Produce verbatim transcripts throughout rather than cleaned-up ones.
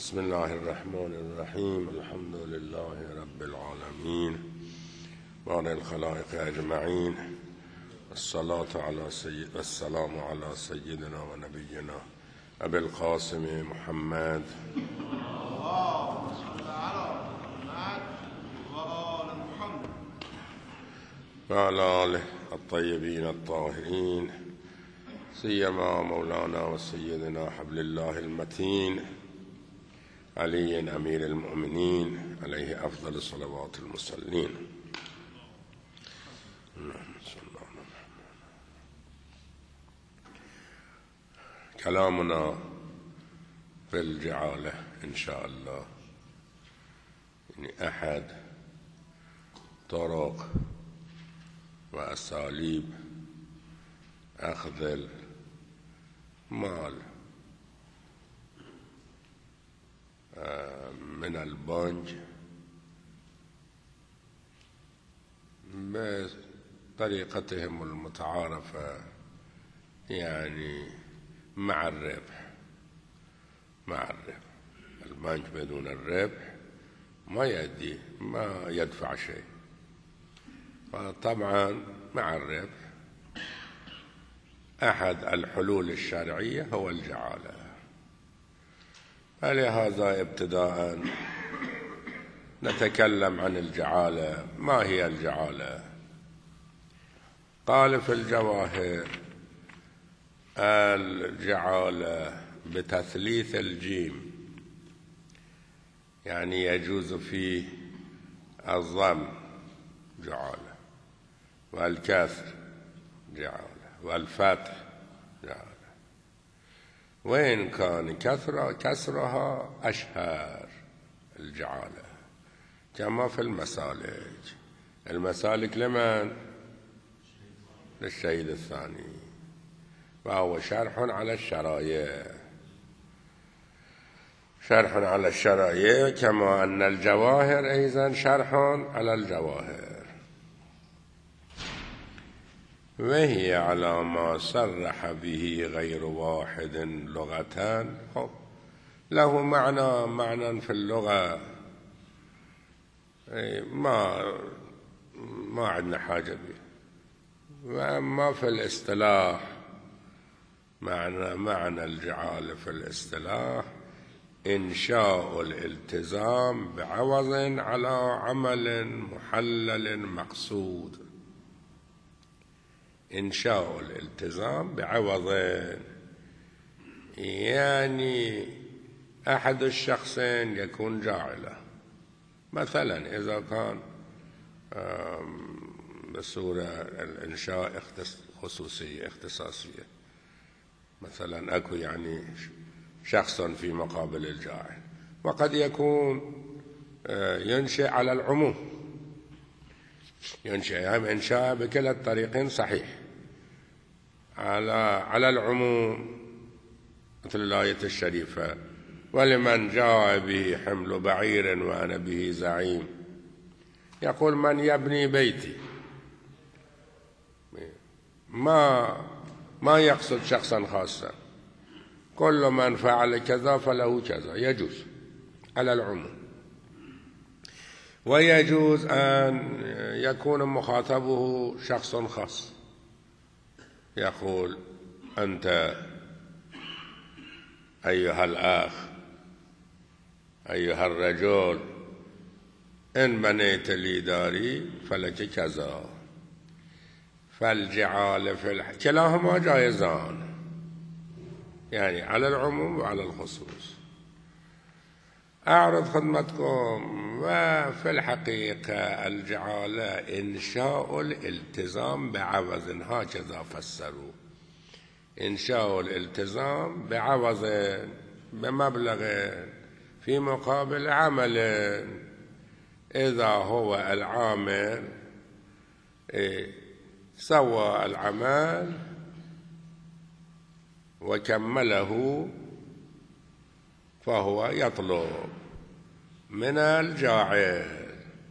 بسم الله الرحمن الرحيم. الحمد لله رب العالمين وعلى الخلائق أجمعين، الصلاة على سيد والسلام على سيدنا ونبينا أبي القاسم محمد وعلى آله الطيبين الطاهرين، سيما مولانا وسيدنا حبل الله المتين علي أمير المؤمنين عليه أفضل الصلوات المصلين. كلامنا في الجعالة إن شاء الله، يعني أحد طرق وأساليب أخذ المال من البنك بطريقتهم المتعارفة، يعني مع الربح. مع الربح البنك بدون الربح ما يدي ما يدفع شيء، فطبعا مع الربح أحد الحلول الشرعية هو الجعالة. فلهذا ابتداء نتكلم عن الجعالة. ما هي الجعالة؟ قال في الجواهر: الجعالة بتثليث الجيم، يعني يجوز فيه الضم جعالة، والكسر جعالة، والفتح جعالة، وإن كان كسر كسرها أشهر الجعالة، كما في المسالك. المسالك لمن؟ للشهيد الثاني، وهو شرح على الشرايع، شرح على الشرايع، كما أن الجواهر أيضا شرح على الجواهر. وهي على ما صرح به غير واحد لغتان. خب له معنى معنى في اللغة، ما ما عندنا حاجة به. وأما في الاصطلاح، معنى معنى الجعالة في الاصطلاح إنشاء الالتزام بعوض على عمل محلل مقصود. إنشاء الالتزام بعوض، يعني أحد الشخصين يكون جاعلة، مثلا إذا كان بصورة الإنشاء خصوصية اختصاصية، مثلا أكو يعني شخص في مقابل الجاعل، وقد يكون ينشئ على العموم، ينشئ إنشاء بكلا الطريقين صحيح، على على العموم، مثل الآية الشريفة: ولمن جاء به حمل بعير وأنا به زعيم. يقول: من يبني بيتي، ما ما يقصد شخصا خاصا، كل من فعل كذا فله كذا، يجوز على العموم. ويجوز أن يكون مخاطبه شخص خاص، يقول: أنت أيها الأخ، أيها الرجل، إن بنيت لي داري فلك كذا. فالجعال في الح... كلاهما جائزان، يعني على العموم وعلى الخصوص. أعرض خدمتكم. وفي الحقيقة الجعالة إنشاء الالتزام بعوض، هكذا فسروا: إنشاء الالتزام بعوض، بمبلغ في مقابل عمل، إذا هو العامل سوى العمل وكمله، فهو يطلب من الجاعل.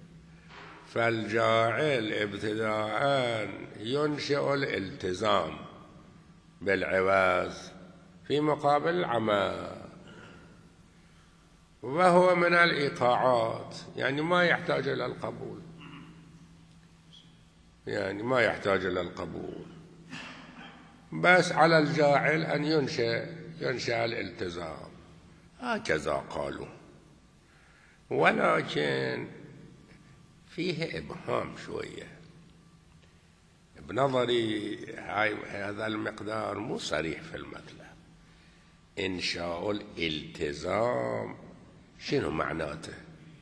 فالجاعل ابتداء ينشئ الالتزام بالعوض في مقابل العمل، وهو من الإيقاعات، يعني ما يحتاج إلى القبول، يعني ما يحتاج إلى القبول، بس على الجاعل أن ينشئ ينشأ الالتزام، هكذا قالوا. ولكن فيه إبهام شوية، بنظري هذا المقدار مو صريح في المطلب. إنشاء الالتزام شنو معناته؟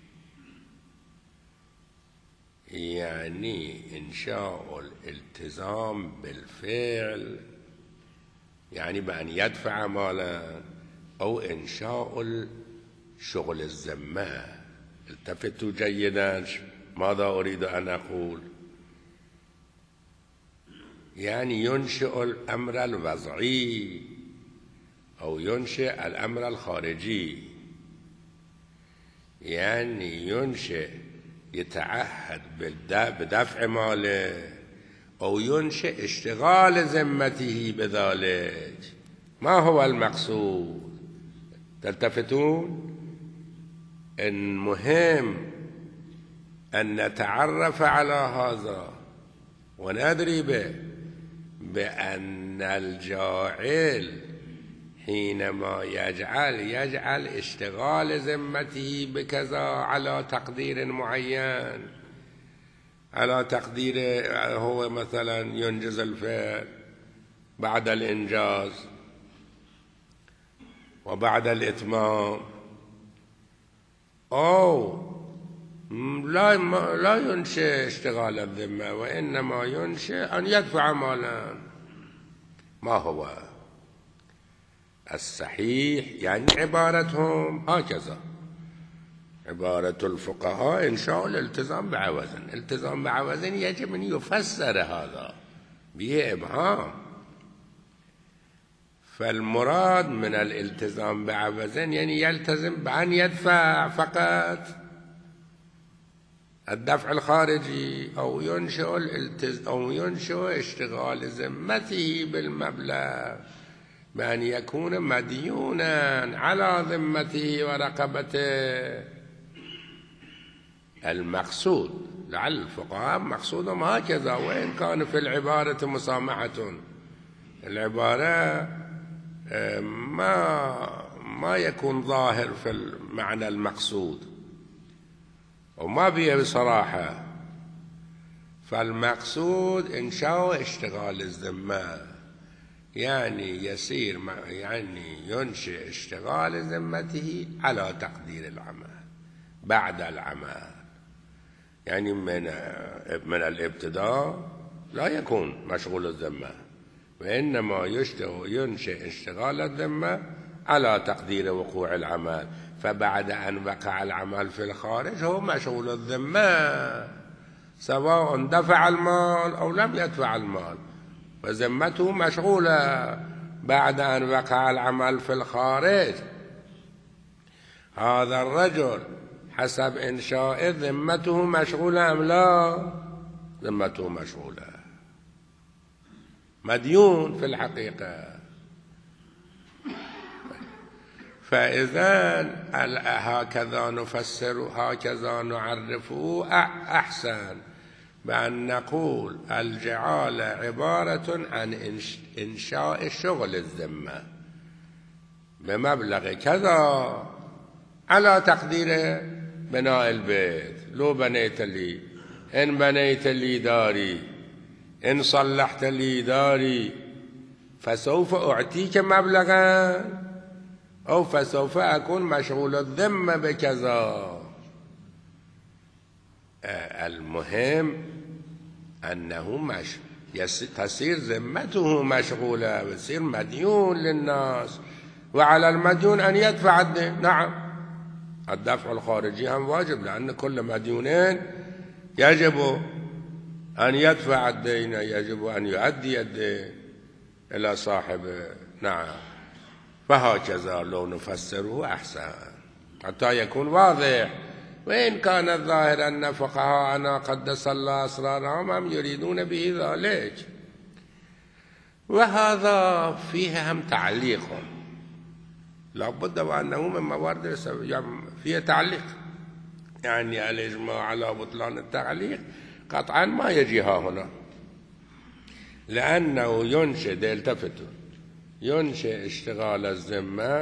يعني إنشاء الالتزام بالفعل، يعني بأن يدفع مالا، أو إنشاء شغل الذمة. التفتوا جيدا ماذا أريد أن أقول. يعني ينشئ الأمر الوضعي أو ينشئ الأمر الخارجي، يعني ينشئ يتعهد بدفع ماله، أو ينشئ اشتغال ذمته بذلك. ما هو المقصود؟ تلتفتون؟ المهم أن نتعرف على هذا وندري به، بأن الجاعل حينما يجعل يجعل اشتغال ذمته بكذا على تقدير معين، على تقدير هو مثلا ينجز الفعل بعد الإنجاز وبعد الإتمام، أو لا لا ينشئ اشتغال الذمة، وإنما ينشئ أن يدفع مالا. ما هو الصحيح؟ يعني عبارتهم هكذا، عبارة الفقهاء إنشاء الالتزام بعوض. الالتزام بعوض يجب أن يفسر هذا، به إبهام. فالمراد من الالتزام بعوض يعني يلتزم بأن يدفع فقط الدفع الخارجي، أو ينشئ الالتزام أو ينشئ اشتغال ذمته بالمبلغ، بأن يكون مديونا على ذمته ورقبته. المقصود لعل الفقهاء مقصودهم هكذا، وإن كان في العبارة مسامحة. العبارة ما ما يكون ظاهر في المعنى المقصود وما بيه بصراحة. فالمقصود إنشاء اشتغال الذمة، يعني يسير يعني ينشئ اشتغال ذمته على تقدير العمل بعد العمل، يعني من من الابتداء لا يكون مشغول الذمة، وإنما ينشئ اشتغال الذمة على تقدير وقوع العمل. فبعد أن وقع العمل في الخارج هو مشغول الذمة، سواء دفع المال أو لم يدفع المال، وذمته مشغولة بعد أن وقع العمل في الخارج. هذا الرجل حسب إنشاء ذمته مشغولة أم لا؟ ذمته مشغولة، مديون في الحقيقة. فإذا هكذا نفسر هكذا نعرفه أحسن، بأن نقول الجعالة عبارة عن إنشاء شغل الذمة بمبلغ كذا على تقدير بناء البيت. لو بنيت لي، إن بنيت لي داري، إن صلحت لي داري، فسوف أعطيك مبلغا، أو فسوف أكون مشغول الذمة بكذا. المهم أنه مش تصير ذمته مشغولة، ويصير مديون للناس، وعلى المديون أن يدفع الدين. نعم، الدفع الخارجي هم واجب، لأن كل مديونين يجب أن يدفع الدين، يجب أن يؤدي الدين إلى صاحبه. نعم، فهكذا لو نفسره أحسن حتى يكون واضح. وإن كان الظاهر أن فقهاءنا قدس الله أسرارهم هم يريدون به ذلك، وهذا فيه هم تعليق، لا بد وأنه من موارد فيها تعليق، يعني الإجماع على بطلان التعليق قطعا ما يجي ها هنا، لأنه ينشئ التفتوا ينشئ اشتغال الذمة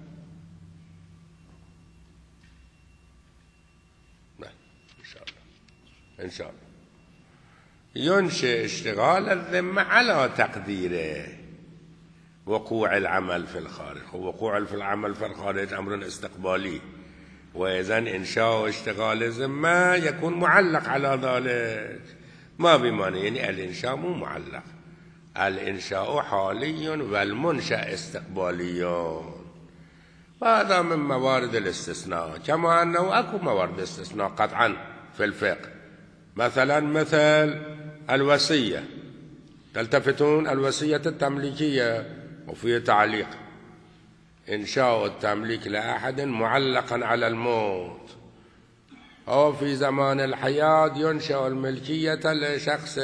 إن شاء الله إن شاء الله ينشئ اشتغال الذمة على تقديره وقوع العمل في الخارج. وقوع في العمل في الخارج أمر استقبالي، وإذا إنشاء اشتغال الذمة يكون معلق على ذلك، ما بمعنى يعني الإنشاء مو معلق، الإنشاء حالي والمنشأ استقبالي، وهذا من موارد الاستثناء، كما أنه أكو موارد استثناء قطعا في الفقه، مثلا مثل الوصية، تلتفتون الوصية التمليكية وفيه تعليق، إنشاء التمليك لأحد معلقا على الموت، أو في زمان الحياة ينشأ الملكية لشخص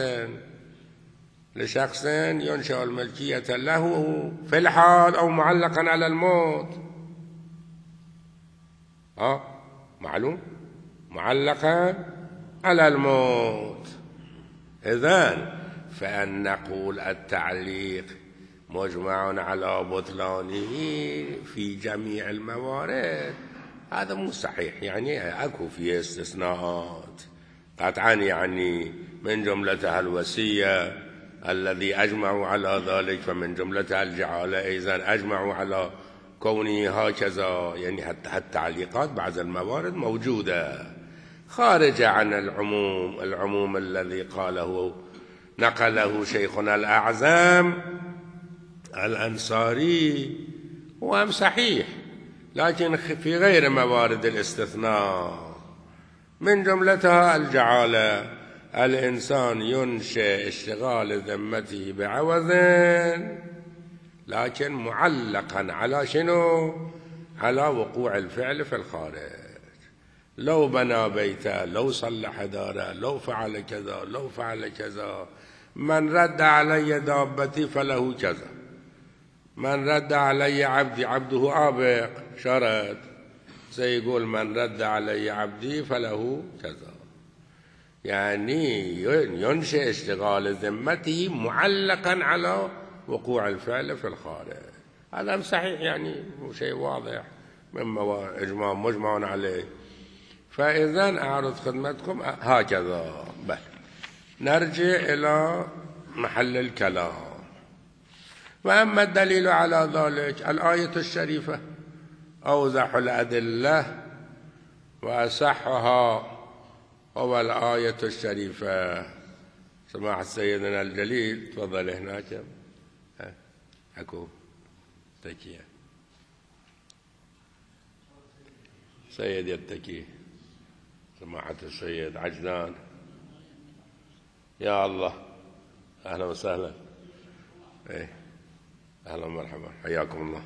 لشخص ينشأ الملكية له في الحال أو معلقا على الموت، أه معلوم معلقا على الموت. إذن فأن نقول التعليق مجمع على بطلانه في جميع الموارد هذا مو صحيح، يعني أكو فيه استثناءات قطعا، يعني من جملتها الوصية الذي أجمعوا على ذلك، فمن جملتها الجعالة أيضا أجمعوا على كونه هكذا، يعني حتى التعليقات بعض الموارد موجودة خارجة عن العموم العموم الذي قاله نقله شيخنا الأعظم الأنصاري، وهم صحيح، لكن في غير موارد الاستثناء، من جملتها الجعالة، الإنسان ينشئ اشتغال ذمته بعوض لكن معلقا على شنو؟ على وقوع الفعل في الخارج، لو بنى بيته، لو صلح داره، لو فعل كذا، لو فعل كذا، من رد علي دابتي فله كذا، من رد علي عبدي، عبده آبق شرط، سيقول من رد علي عبدي فله كذا، يعني ينشئ اشتغال ذمته معلقا على وقوع الفعل في الخارج، هذا صحيح، يعني شيء واضح مما إجماع مجمع عليه. فإذا أعرض خدمتكم هكذا. بل نرجع إلى محل الكلام. وأما الدليل على ذلك الآية الشريفة أوضح الأدلة وأصحها هو الآية الشريفة. سماحة سيدنا الجليل تفضل هناك، أكو تكية سيد يتكي، سماحة السيد عجلان، يا الله أهلا وسهلا، إيه أهلا ومرحبا حياكم الله.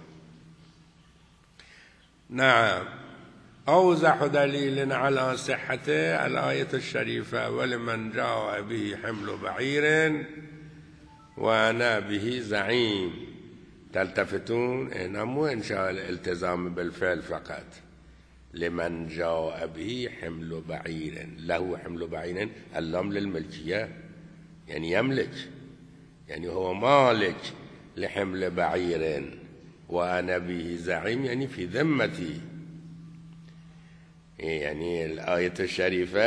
نعم، أوضح دليل على صحته الآية الشريفة ولمن جاء به حمل بعير وأنا به زعيم. تلتفتون هنا مو إنشاء الالتزام بالفعل فقط، لمن جاء به حمل بعير، له حمل بعير، اللام للملكية يعني يملك، يعني هو مالك لحمل بعير، وأنا به زعيم يعني في ذمتي. يعني الآية الشريفة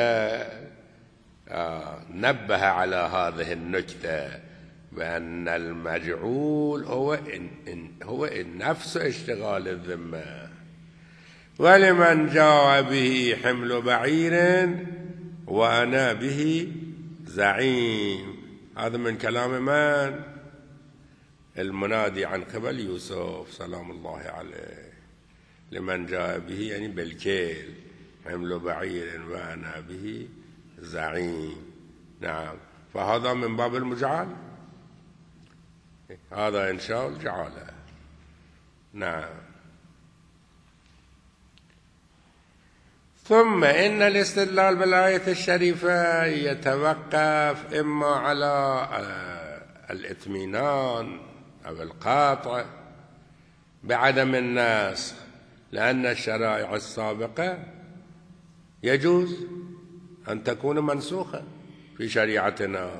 آه نبه على هذه النكتة، بأن المجعول هو إن إن هو النفس اشتغال الذمة. ولمن جاء به حمل بعير وأنا به زعيم، هذا من كلام من؟ المنادي عن قبل يوسف سلام الله عليه. لمن جاء به يعني بالكيل، حمل بعير وأنا به زعيم. نعم، فهذا من باب المجعل، هذا إنشاء الجعالة. نعم. ثم إن الاستدلال بالآية الشريفة يتوقف إما على الاطمئنان أو القاطع بعدم النسخ، لأن الشرائع السابقة يجوز أن تكون منسوخة في شريعتنا.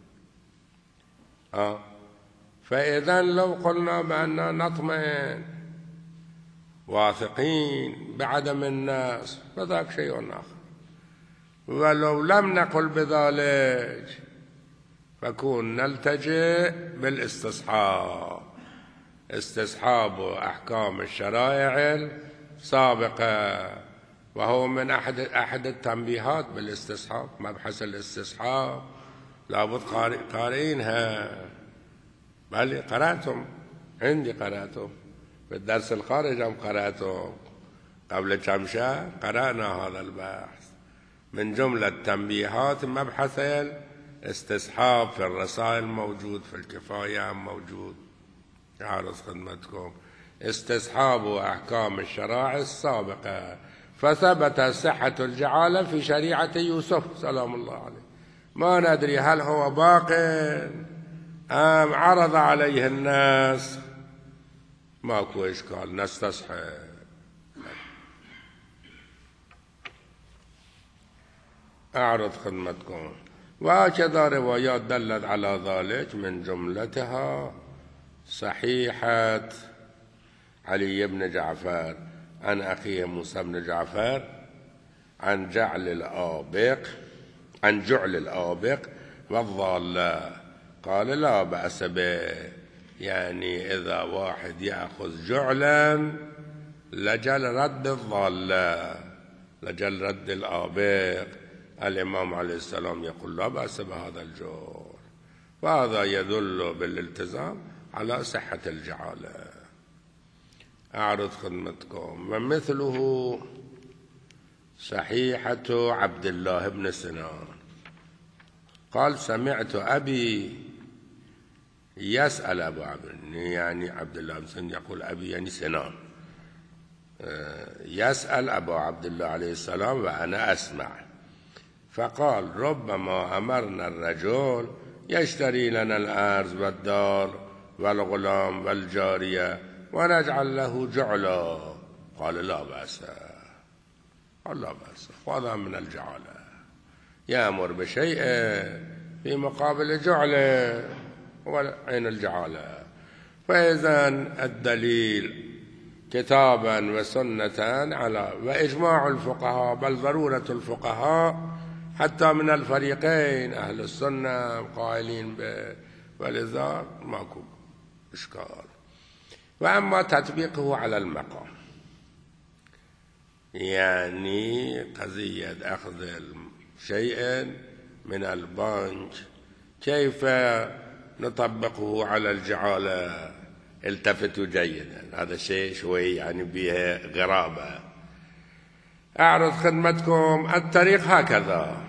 آه. فإذا لو قلنا بأننا نطمئن واثقين بعدم النسخ فذاك شيء آخر، ولو لم نقل بذلك فكون نلتجئ بالاستصحاب، استصحاب أحكام الشرائع السابقة، وهو من أحد أحد التنبيهات بالاستصحاب، مبحث الاستصحاب لابد قارئينها. بل قرأتم عندي، قرأتم في الدرس الخارج هم قرأتم، قبل كم شهر قرأنا هذا البحث. من جملة تنبيهات مبحث الاستصحاب في الرسائل موجود، في الكفاية موجود. عرض خدمتكم استصحاب أحكام الشرائع السابقة، فثبت صحة الجعالة في شريعة يوسف سلام الله عليه. ما ندري هل هو باق أم عرض عليه الناس، ماكو إشكال نستصحب. أعرض خدمتكم. وهكذا روايات دلت على ذلك، من جملتها صحيحة علي بن جعفر عن أخيه موسى بن جعفر عن جعل الآبق عن جعل الآبق والضالة، قال لا بأس به، يعني إذا واحد يأخذ جعلا لجل رد الضالة، لجل رد الآبق، الإمام عليه السلام يقول لا بأس بهذا الجعل، وهذا يدل بالالتزام على صحة الجعالة. أعرض خدمتكم. ومثله صحيحة عبد الله بن سنان قال سمعت أبي يسأل أبو عبد، يعني عبد الله بن سنان يقول أبي يعني سنان، يسأل أبو عبد الله عليه السلام وأنا أسمع، فقال ربما أمرنا الرجل يشتري لنا الأرض والدار والغلام والجارية ونجعل له جعلا، قال لا بأس، قال لا بأس، وهذا من الجعالة، يأمر بشيء في مقابل جعله وعين الجعالة. فإذا الدليل كتابا وسنة على وإجماع الفقهاء، بل ضرورة الفقهاء حتى من الفريقين، أهل السنة قائلين به، ولذا ماكو إشكال. وأما تطبيقه على المقام، يعني قضية أخذ شيء من البنك كيف نطبقه على الجعالة؟ التفتوا جيدا، هذا الشيء شوي يعني به غرابة. أعرض خدمتكم. الطريق هكذا،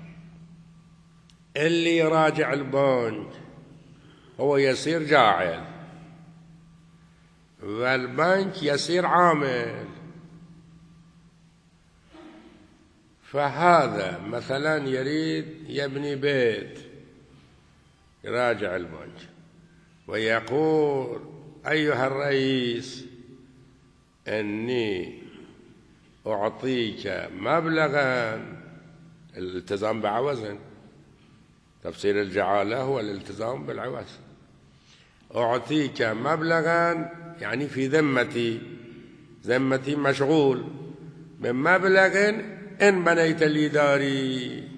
اللي يراجع البنك هو يصير جاعل، والبنك يصير عامل. فهذا مثلا يريد يبني بيت، يراجع البنك ويقول أيها الرئيس إني أعطيك مبلغا، الالتزام بعوض، تفسير الجعالة هو الالتزام بالعوض، أعطيك مبلغا يعني في ذمتي، ذمتي مشغول بمبلغ إن بنيت لي داري.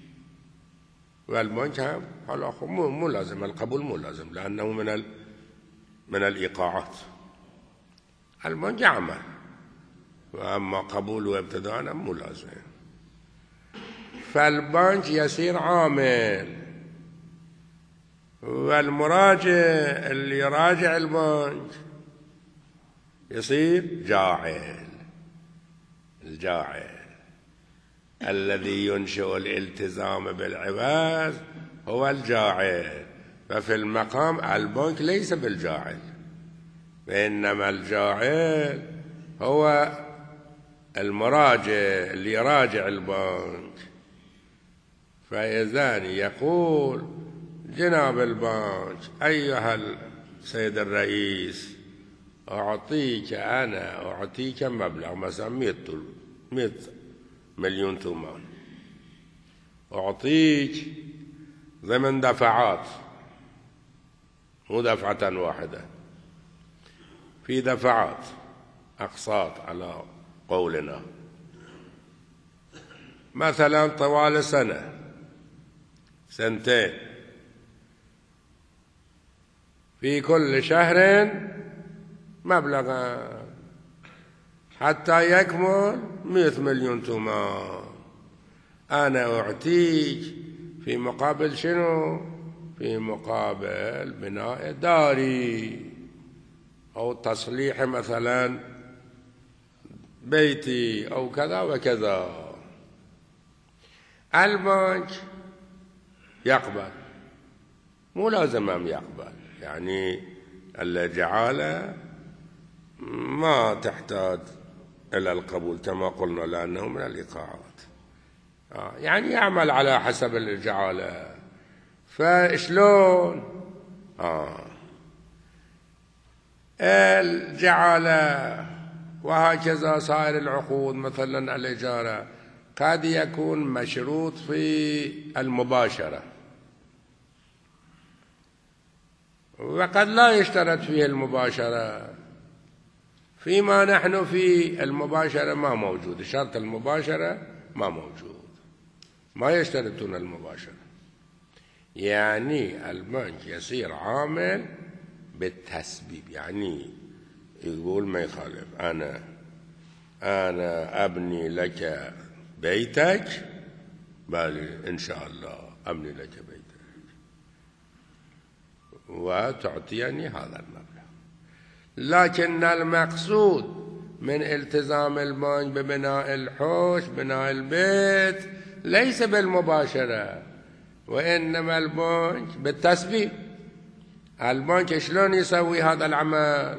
والبنك مو مو لازم القبول، مو لازم، لأنه من ال من الإيقاعات، البنك يعمل، وأما قبول وابتداء مو لازم. فالبنك يصير عامل، والمراجع اللي يراجع البنك يصير جاعل. الجاعل الذي ينشئ الالتزام بالعوض هو الجاعل. ففي المقام البنك ليس بالجاعل، وإنما الجاعل هو المراجع اللي يراجع البنك. فإذا يقول جناب البنك أيها السيد الرئيس أعطيك أنا أعطيك مبلغ مثلا مئة مليون ثمان، أعطيك ضمن دفعات مو دفعة واحدة، في دفعات أقساط على قولنا، مثلا طوال سنة سنتين، في كل شهر مبلغ حتى يكمل مئة مليون تومان. أنا أعطيك في مقابل شنو؟ في مقابل بناء داري أو تصليح مثلا بيتي أو كذا وكذا. البنك يقبل، مو لازم أن يقبل، يعني الجعالة ما تحتاج إلى القبول كما قلنا لأنه من الإيقاعات، آه يعني يعمل على حسب الجعالة. فشلون؟ آه الجعالة وهكذا سائر العقود، مثلا الإجارة قد يكون مشروط في المباشرة وقد لا يشترط فيه المباشرة، فيما نحن في المباشرة ما موجود، شرط المباشرة ما موجود، ما يشترطون المباشرة. يعني البنك يصير عامل بالتسبيب، يعني يقول ما يخالف، أنا أنا أبني لك بيتك، بل إن شاء الله أبني لك بيتك وتعطيني هذا المبلغ. لكن المقصود من التزام البنك ببناء الحوش بناء البيت ليس بالمباشرة، وإنما البنك بالتسبيب. البنك شلون يسوي هذا العمل؟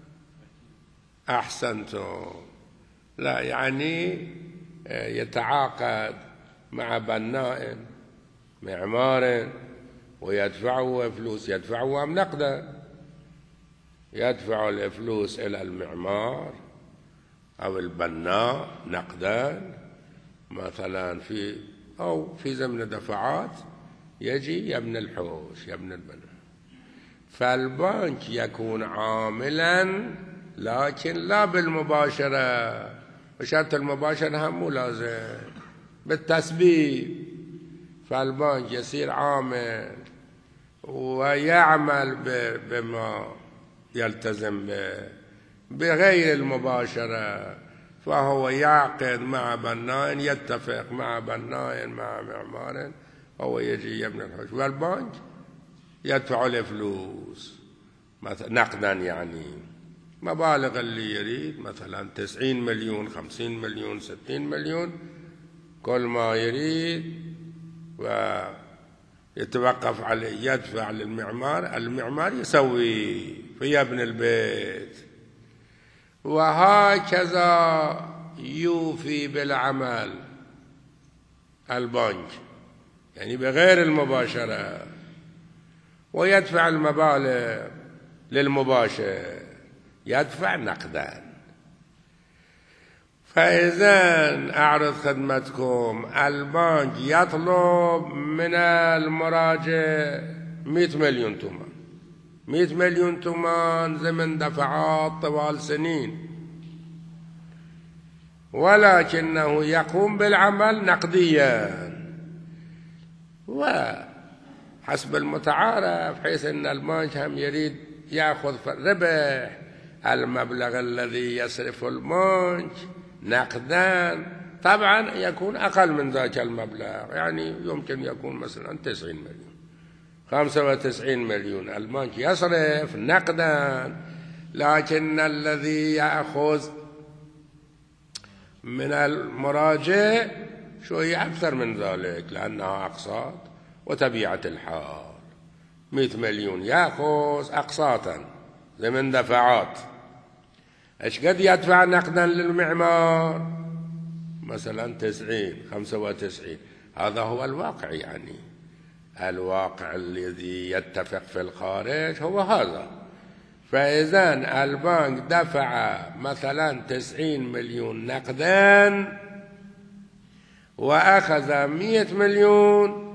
أحسنتم، لا يعني يتعاقد مع بناء معمار ويدفعوا فلوس، يدفعوا نقدا، يدفع الفلوس إلى المعمار أو البناء نقدا مثلا، في أو في ضمن دفعات يجي يبني الحوش يبني البناء. فالبنك يكون عاملا لكن لا بالمباشرة، وشرط المباشرة هم مو لازم، بالتسبيب. فالبنك يصير عامل ويعمل بما يلتزم به بغير المباشرة، فهو يعقد مع بناء، يتفق مع بناء مع معمار، هو يجي يبني الحوش والبنك يدفع له فلوس نقدا، يعني مبالغ اللي يريد، مثلا تسعين مليون خمسين مليون ستين مليون، كل ما يريد ويتوقف عليه يدفع للمعمار، المعمار يسوي فيبني البيت. وهكذا يوفي بالعمل البنك، يعني بغير المباشرة، ويدفع المبالغ للمباشر، يدفع نقدا. فإذا أعرض خدمتكم، البنك يطلب من المراجع مئة مليون تومان، مئة مليون تومان ضمن دفعات طوال سنين، ولكنه يقوم بالعمل نقديا وحسب المتعارف، حيث أن البنك هم يريد يأخذ ربح. المبلغ الذي يصرفه البنك نقدا طبعا يكون أقل من ذاك المبلغ، يعني يمكن يكون مثلا تسعين مليون خمسة وتسعين مليون البنك يصرف نقدا، لكن الذي يأخذ من المراجع شوية أكثر من ذلك، لأنها أقساط وطبيعة الحال. مئة مليون يأخذ أقساطا ضمن دفعات. إيش قد يدفع نقدا للمعمار؟ مثلا تسعين خمسة وتسعين، هذا هو الواقع، يعني الواقع الذي يتفق في الخارج هو هذا. فإذا البنك دفع مثلا تسعين مليون نقدا وأخذ مئة مليون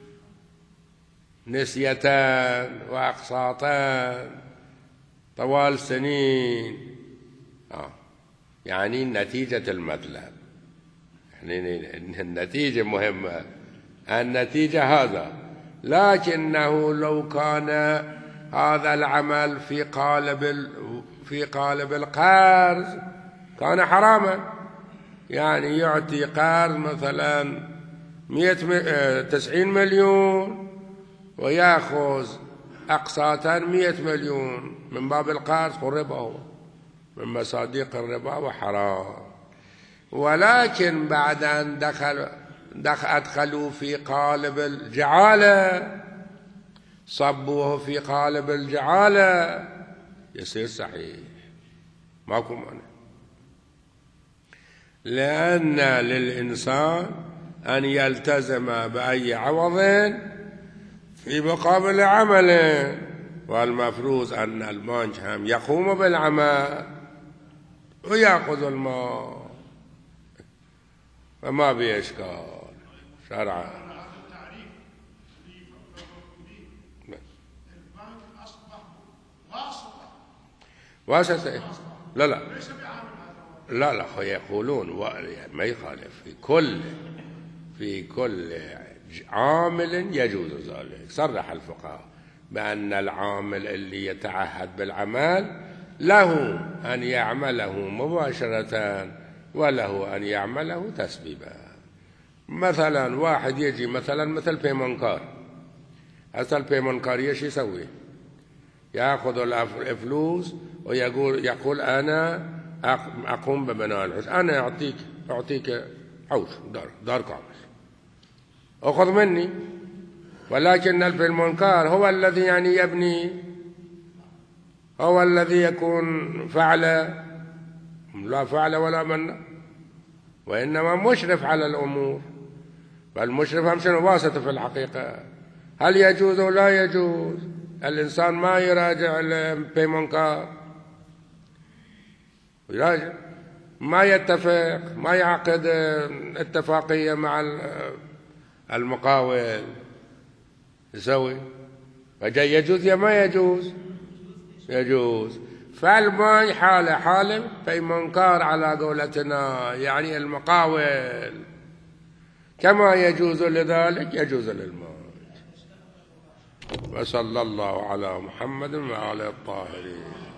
نسيتان وأقساطان طوال سنين، آه. يعني نتيجة المطلب، يعني النتيجة مهمة، النتيجة هذا. لكنه لو كان هذا العمل في قالب في قالب القرض كان حراما، يعني يعطي قرض مثلا مئة تسعين مليون ويأخذ أقساطا مئة مليون من باب القرض، والربا هو من مصادق الربا وحرام. ولكن بعد أن دخل أدخلوا في قالب الجعالة، صبوه في قالب الجعالة، يصير صحيح، ماكو مانع. لأن للإنسان أن يلتزم بأي عوض في مقابل عمله، والمفروض أن البنك هم يقوم بالعمل ويأخذ المال، فما بإشكال شرعا. واسطة لا لا لا لا يقولون ما يخالف في كل في كل عامل يجوز ذلك. صرح الفقهاء بأن العامل اللي يتعهد بالعمل له أن يعمله مباشرة وله أن يعمله تسبيبا. مثلا واحد يجي مثلا مثل بيمونكار، هسه البيمونكار ايش يسوي؟ يأخذ الفلوس ويقول يقول أنا أقوم ببناء الحوش، أنا أعطيك أعطيك حوش دار دار كامل، أخذ مني. ولكن البيمونكار هو الذي يعني يبني، هو الذي يكون فعل، لا فعل ولا من، وإنما مشرف على الأمور. فالمشرف هم شنو؟ واسطة في الحقيقة. هل يجوز أو لا يجوز؟ الإنسان ما يراجع البيمونكار، يراجع، ما يتفق، ما يعقد اتفاقية مع المقاول، يسوي فجاي يجوز يا ما يجوز؟ يجوز. فالبنك حالة حالة بيمونكار على قولتنا، يعني المقاول كما يجوز لذلك يجوز للبنك. وصلى الله على محمد وعلى الطاهرين.